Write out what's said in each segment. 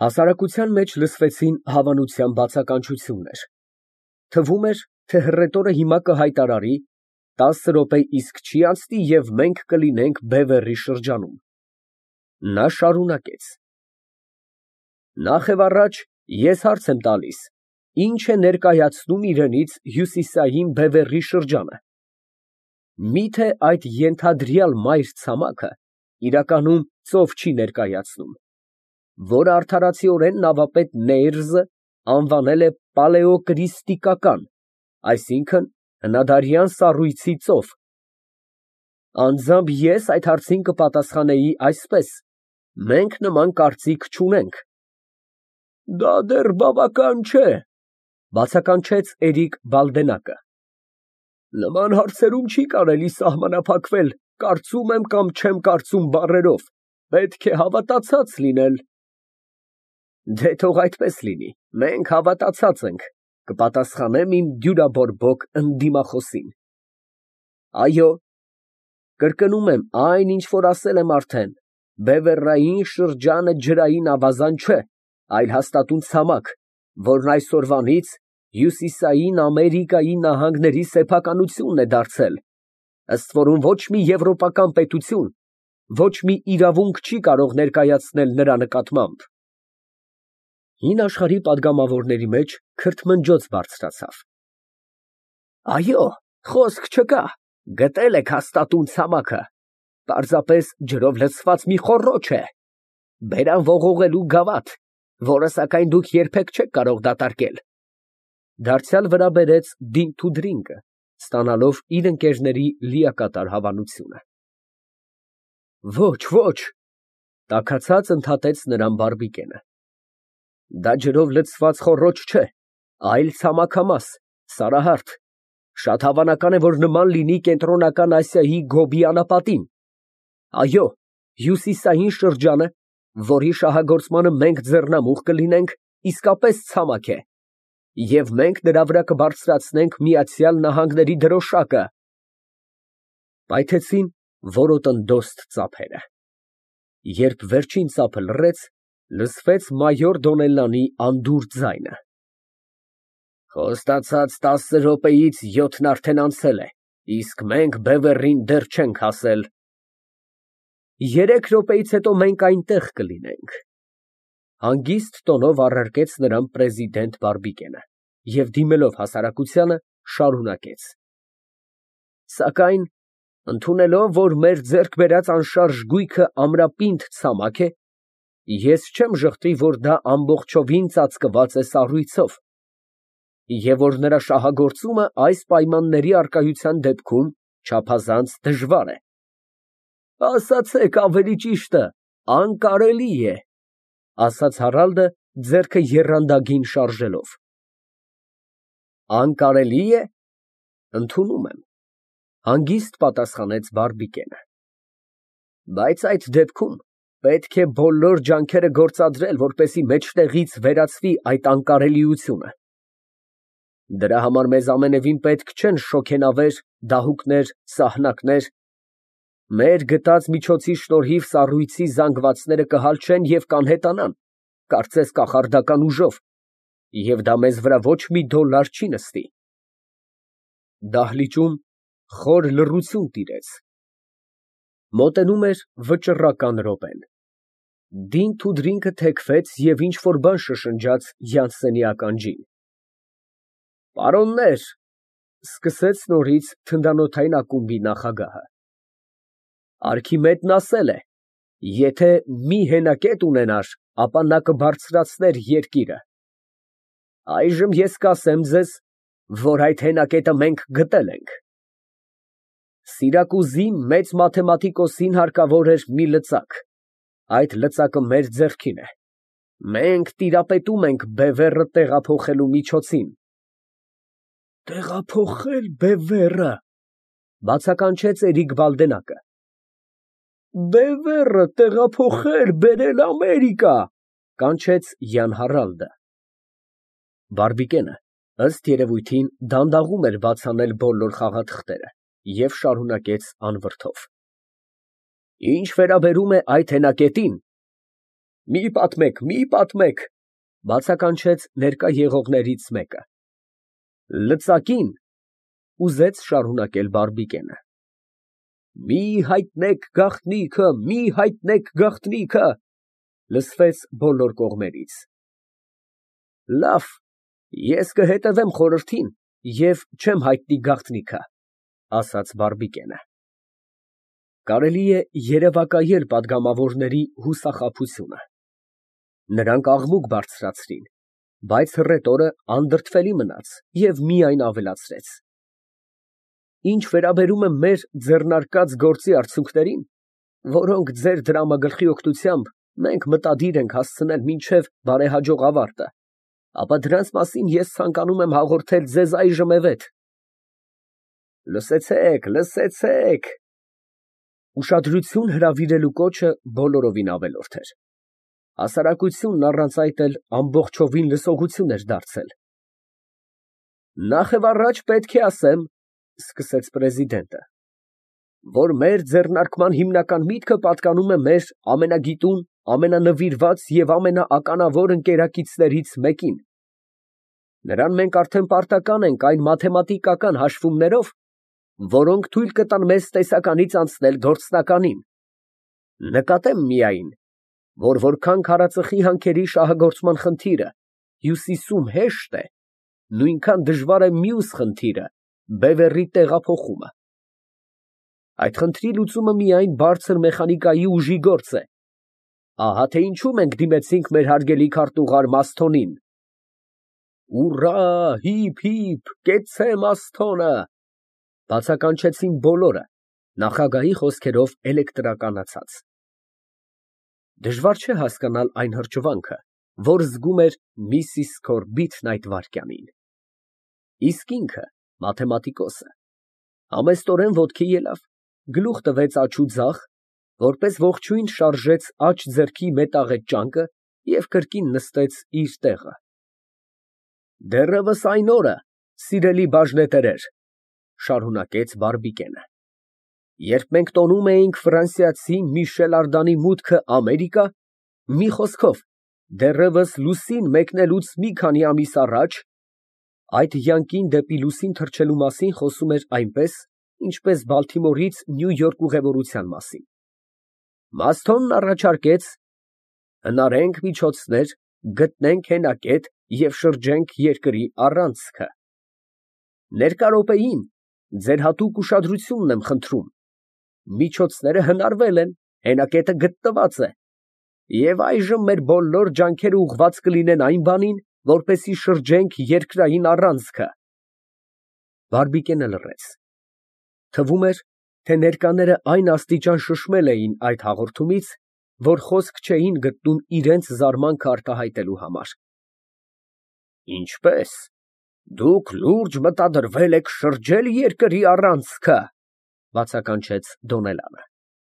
Հասարակության մեջ լսվեցին հավանության բացականչություններ։ Թվում էր, թե հռետորը հիմա կհայտարարի 10 րոպե իսկ չի անցնի և մենք կլինենք Բևեռի շրջանում։ Նա շարունակեց. Նախ և առաջ ես հարց եմ տալիս, ինչ է ներկայացնում իրենից հյուսիսային Բևեռի շրջանը։ Միթե այդ ենթադրյալ մայր ցամաքը իրականում ծով չի ներկայացնում, որը արդարացիորեն նավապետ Նեյրզը անվանել է պալեոկրիստիկական, այսինքն հնադարյան սառույցի ծով։ Անձամբ ես այդ հարցին կպատասխանեի այսպես. մենք նման կարծիք չունենք։ Դա դեռ բավական չէ, բացականչեց Էրիկ Բալդենակը։ Նման հարցերում չի կարելի սահմանափակվել կարծում եմ կամ չեմ կարծում բառերով, պետք է հավատացած լինել։ Դե թող այդպես լինի, մենք հավատացած ենք, կպատասխանեմ իմ դյուրաբորբոք ընդդիմախոսին։ Այո, կրկնում եմ այն, ինչ որ ասել եմ արդեն, Բևեռային շրջանը ջրային ավազան չէ, այլ հաստատուն ցամաք, որն այսօրվանից Հյուսիսային Ամերիկայի նահանգների սեփականությունն է դարձել, ըստ որում ոչ մի եվրոպական պետություն, ոչ մի իրավունք չի կարող ներկայացնել նրա նկատմամբ։ Հին աշխարհի պատգամավորների մեջ քրթմնջոց բարձրացավ։ Այո, խոսք չկա, գտել եք հաստատուն ցամաքը, պարզապես ջրով լցված մի խոռոչ է, բերան ողողելու գավաթ, որը սակայն դուք երբեք չեք կարող դատարկել։ Դարձյալ վրա բերեց Դինթուդրինգը, ստանալով իր ընկերների լիակատար հավանությունը։ Ոչ, ոչ, տաքացած ընդհատեց նրան Բարբիկենը։ Դա ջրով լցված խոռոչ չէ, այլ ցամաքամաս, սարահարթ, շատ հավանական է, որ նման լինի Կենտրոնական Ասիայի Գոբի անապատին։ Այո, հյուսիսային շրջանը, որի շահագործմանը մենք ձեռնամուխ կլինենք, իսկապես ցամաք է, և մենք նրա վրա կբարձրացնենք Միացյալ Նահանգների դրոշակը։ Պայթեցին որոտնդոստ ծափերը։ Երբ վերջին ծափը լռեց, լսվեց մայոր Դոնելլանի անդուր ձայնը։ Խոստացած 10 րոպեից 7-ն արդեն անցել է, իսկ մենք Բևեռին դեռ չենք հասել։ 3 րոպեից հետո մենք այնտեղ կլինենք, հանգիստ տոնով առարկեց նրան պրեզիդենտ Բարբիկենը և դիմելով հասարակությանը շարունակեց. Սակայն ընդունելով, որ մեր ձեռք բերած անշարժ գույքը ամրապինդ ցամաք է, ես չեմ ժխտի, որ դա ամբողջովին ծածկված է սառույցով, և որ նրա շահագործումը այս պայմանների առկայության դեպքում չափազանց դժվար է։ Ասացեք ավելի ճիշտը, անկարելի է, ասաց Հարալդը, ձեռքը եռանդագին շարժելով։ Անկարելի է, ընդունում եմ, հանգիստ պատասխանեց Բարբիկենը։ Բայց այդ դեպքում պետք է բոլոր ջանքերը գործադրել, որպեսզի մեջտեղից վերացվի այդ անկարելիությունը։ Դրա համար մեզ ամենևին պետք չեն շոգենավեր, դահուկներ, սահնակներ։ Մեր գտած միջոցի շնորհիվ սառույցի զանգվածները կհալչեն և կանհետանան, կարծես կախարդական ուժով, և դա մեզ վրա ոչ մի դոլար չի նստի։ Դահլիճում խոր լռություն տիրեց։ Մոտենում էր վճռական րոպեն։ Դինթուդրինգը թեքվեց և ինչ֊որ բան շշնջաց Յանսենի ականջին։ Պարոննե՛ր, սկսեց նորից թնդանոթային ակումբի նախագահը, Արքիմեդն ասել է. եթե մի հենակետ ունենար, ապա նա կբարձրացներ երկիրը։ Այժմ ես կասեմ ձեզ, որ այդ հենակետը մենք գտել ենք։ Սիրակուզի մեծ մաթեմատիկոսին հարկավոր էր մի լծակ, այդ լծակը մեր ձեռքին է։ Մենք տիրապետում ենք Բևեռը տեղափոխելու միջոցին։ Տեղափոխել Բևեռը, բացականչեց Էրիկ Բալդենակը։ Բևեռը տեղափոխել, բերել Ամերիկա, կանչեց Յան Հարալդը։ Բարբիկենը, ըստ երևույթին, դանդաղում էր բաց անել բոլոր խաղաթղթերը և շարունակեց անվրդով. Ինչ վերաբերում է այդ հենակետին, Մի պատմեք, բացականչեց ներկա եղողներից մեկը։ Լծակին, ուզեց շարունակել Բարբիկենը։ Մի հայտնեք գաղտնիքը, լսվեց բոլոր կողմերից։ Լավ, ես կհետևեմ խորհրդին և չեմ հայտնի գաղտնիքը, ասաց Բարբիկենը։ Կարելի է երևակայել պատգամավորների հուսախաբությունը։ Նրանք աղմուկ բարձրացրին, բայց հռետորը անդրդվելի մնաց և միայն ավելացրեց. Ինչ վերաբերում է մեր ձեռնարկած գործի արդյունքներին, որոնք ձեր դրամագլխի օգնությամբ մենք մտադիր ենք հասցնել մինչև բարեհաջող ավարտը, ապա դրանց մասին ես ցանկանում եմ հաղորդել ձեզ այժմևեթ։ Լսեցեք։ Ուշադրություն հրավիրելու կոչը բոլորովին ավելորդ էր։ Հասարակությունն առանց այդ էլ ամբողջովին լսողություն էր դարձել։ Նախևառաջ պետք է ասեմ, սկսեց պրեզիդենտը, որ մեր ձեռնարկման հիմնական միտքը պատկանում է մեր ամենագիտուն, ամենանվիրված և ամենաականավոր ընկերակիցներից մեկին։ Նրան մենք արդեն պարտական ենք այն մաթեմատիկական հաշվումներով, որոնք թույլ կտան մեզ տեսականից անցնել գործնականին։ Նկատեմ միայն, որ որքան քարածխի հանքերի շահագործման խնդիրը Հյուսիսում հեշտ է, նույնքան դժվար է մյուս խնդիրը՝ բևեռի տեղափոխումը։ Այդ խնդրի լուծումը միայն բարձր մեխանիկայի ուժի գործ է։ Ահա թե ինչու մենք դիմեցինք մեր հարգելի քարտուղար Մասթոնին։ Ուռա, հիփ, կեցցե Մասթոնը, բացականչեցին բոլորը, նախագահի խոսքերով էլեկտրականացած։ Դժվար չէ հասկանալ այն հրճվանքը, որ զգում էր Միսիս Քորբիթն այդ վայրկյանին։ Իսկ ինքը, մաթեմատիկոսը, համեստորեն ոտքի ելավ, գլուխ տվեց աջ ու ձախ, որպես ողջույն շարժեց աջ ձեռքի մետաղե ճանկը և կրկին նստեց իր տեղը։ Դեռևս այն օրը, սիրելի բաժնետերեր, շարունակեց Բարբիկենը, երբ մենք տոնում էինք ֆրանսիացի Միշել Ардանի մուտքը Ամերիկա, մի խոսքով, դեռևս լուսին մեկնելուց մի քանի ամիս առաջ, այդ յանկին դեպի լուսին թռչելու մասին խոսում էր այնպես, ինչպես Բալթիմորից Նյու Յորք ուղևորության մասին։ Մասթոնն առաջարկեց. հնարենք միջոցներ, գտնենք հենակետ և շրջենք երկրի առանցքը։ Ներկա րոպեին ձեր հատուկ ուշադրությունն եմ խնդրում։ Միջոցները հնարվել են, հենակետը գտնված է, և այժմ մեր բոլոր ջանքերը ուղղված կլինեն այն բանին, որպեսզի շրջենք երկրային առանցքը։ Բարբիկենը լռեց։ Թվում էր, թե ներկաները այն աստիճան շշմել էին այդ հաղորդումից, որ խոսք չէին գտնում իրենց զարմանքը արտահայտելու համար։ Ինչպե՞ս, դուք լուրջ մտադրվել եք շրջել երկրի առանցքը, բացականչեց Դոնելանը։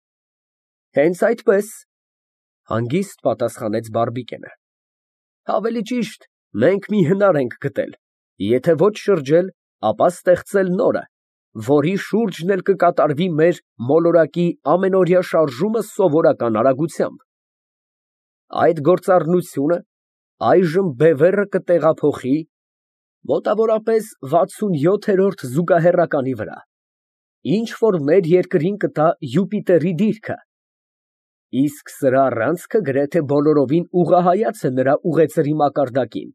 Հենց այդպես, հանգիստ պատասխանեց Բարբիկենը։ Ավելի ճիշտ, մենք մի հնար ենք գտել, եթե ոչ շրջել, ապա ստեղծել նորը, որի շուրջն էլ կկատարվի մեր մոլորակի ամենօրյա շարժումը սովորական արագությամբ։ Այդ գործառնությունը այժմ բևեռը կտեղափոխի մոտավորապես 67-րդ զուգահեռականի վրա, ինչ որ մեր երկրին կտա Յուպիտերի դիրքը, իսկ սրա առանցքը գրեթե բոլորովին ուղղահայաց է նրա ուղեծրի մակարդակին։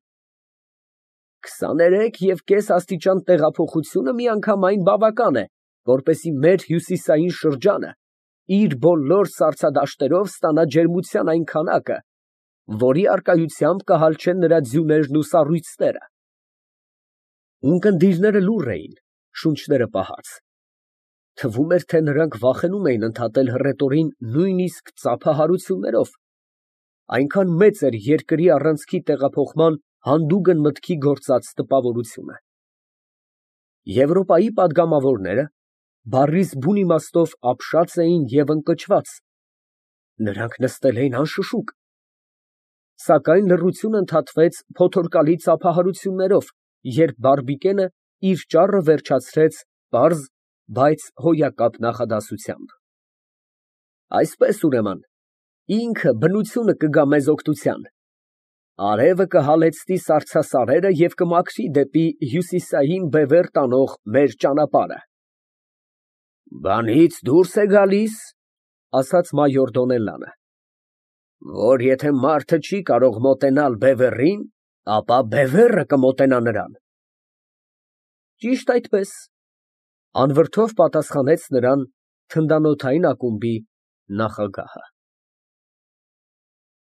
23,5 աստիճան տեղափոխությունը միանգամայն բավական է, որպեսզի մեր հյուսիսային շրջանը իր բոլոր սառցադաշտերով ստանա ջերմության այն քանակը, որի առկայությամբ կհալչեն նրա ձյուներն ու սառույցները։ Ունկնդիրները լուռ էին, շունչները պահած։ Թվում էր, թե նրանք վախենում էին ընդհատել հռետորին նույնիսկ ծափահարություններով, այնքան մեծ էր երկրի առանցքի տեղափոխման հանդուգն մտքի գործած տպավորությունը։ Եվրոպայի պատգամավորները բառիս բուն իմաստով ապշած էին և ընկճված, նրանք նստել էին անշշուկ, սակայն լռությունն ընդհատվեց փոթորկալի ծափահարություններով, երբ Բարբիկենը իր ճառը վերջացրեց պարզ, բայց հոյակապ նախադասությամբ։ Այսպես, ուրեմն, ինքը բնությունը կգա մեզ օգնության։ Արևը կհալեցնի սառցասարերը և կմաքրի դեպի հյուսիսային բևեռ տանող մեր ճանապարհը։ Բանից դուրս է գալիս, ասաց մայոր Դոնելլանը, որ եթե մարդը չի կարող մոտենալ բևեռին, ապա բևեռը կմոտենա նրան։ Ճիշտ այդպես, անվրդով պատասխանեց նրան թնդանոթային ակումբի նախագահը։